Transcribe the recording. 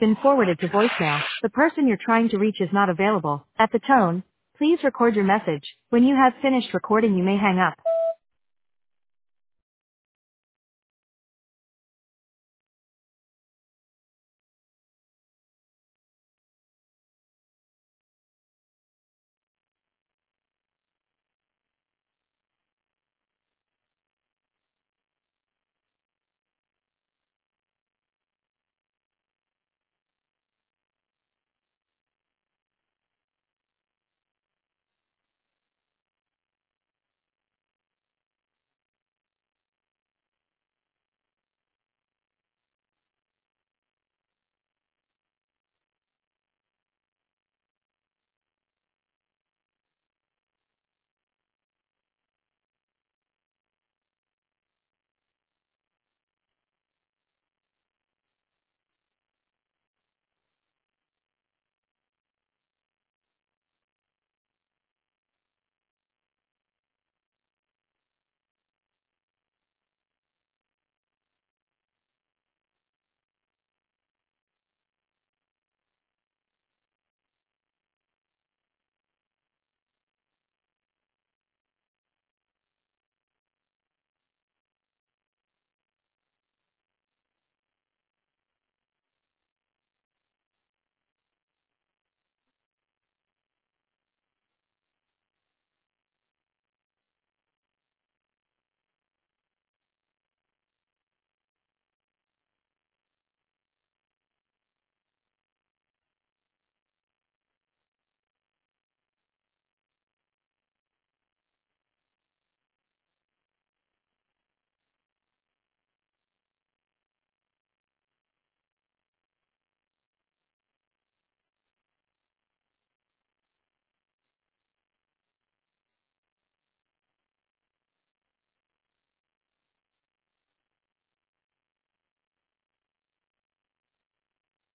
been forwarded to voicemail. The person you're trying to reach is not available. At the tone, please record your message. When you have finished recording, you may hang up.